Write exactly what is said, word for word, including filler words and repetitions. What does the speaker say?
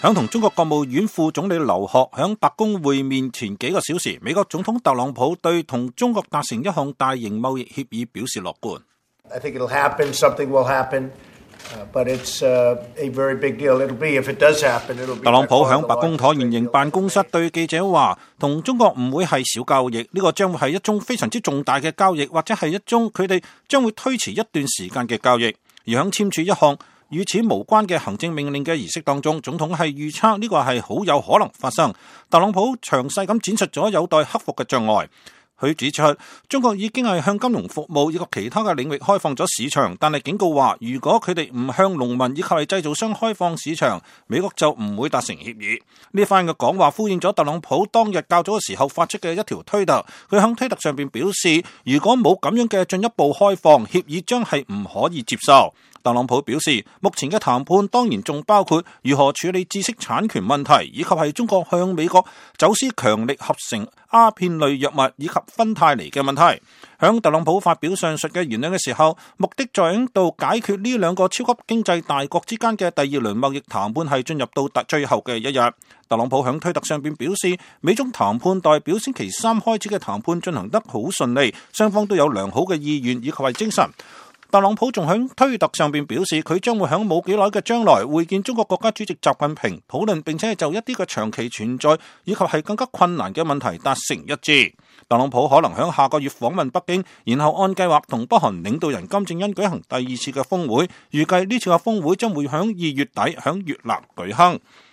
響同中國國務院副總理劉鶴響白宮會面前幾個小時，美國總統特朗普對同中國達成一項大型貿易協議表示樂觀。 I think it'll happen, something will happen, but it's a very big deal. It'll be, if it does happen, it'll be. 特朗普響白宮橢圓形辦公室對記者話，同中國唔會係小交易，呢個將會係一宗非常之重大嘅交易，或者係一宗佢哋將會推遲一段時間嘅交易。而響簽署一項與此無關嘅行政命令嘅儀式當中，總統係預測呢個係好有可能發生。特朗普詳細咁展述咗有待克服嘅障礙。佢指出，中國已經係向金融服務以及其他嘅領域開放咗市場，但係警告話，如果佢哋唔向農民以及係製造商開放市場，美國就唔會達成協議。呢番嘅講話呼應咗特朗普當日較早嘅時候發出嘅一條推特，佢響推特上邊表示，如果冇咁樣嘅進一步開放，協議將係唔可以接受。特朗普表示，目前嘅談判當然仲包括如何處理知識產權問題，以及係中國向美國走私強力合成鴉片類藥物以及芬太尼嘅問題。響特朗普發表上述嘅言論嘅時候，目的在響度解決呢兩個超級經濟大國之間嘅第二輪貿易談判係進入到最後嘅一日。特朗普響推特上邊表示，美中談判代表星期三開始嘅談判進行得好順利，雙方都有良好嘅意願以及係精神。特朗普仲喺推特上邊表示，佢將會喺冇幾耐嘅將來會見中國國家主席習近平，討論並且係就一啲嘅長期存在以及係更加困難嘅問題達成一致。特朗普可能喺下個月訪問北京，然後按計劃同北韓領導人金正恩舉行第二次嘅峰會，預計呢次嘅峰會將會喺二月底喺越南舉行。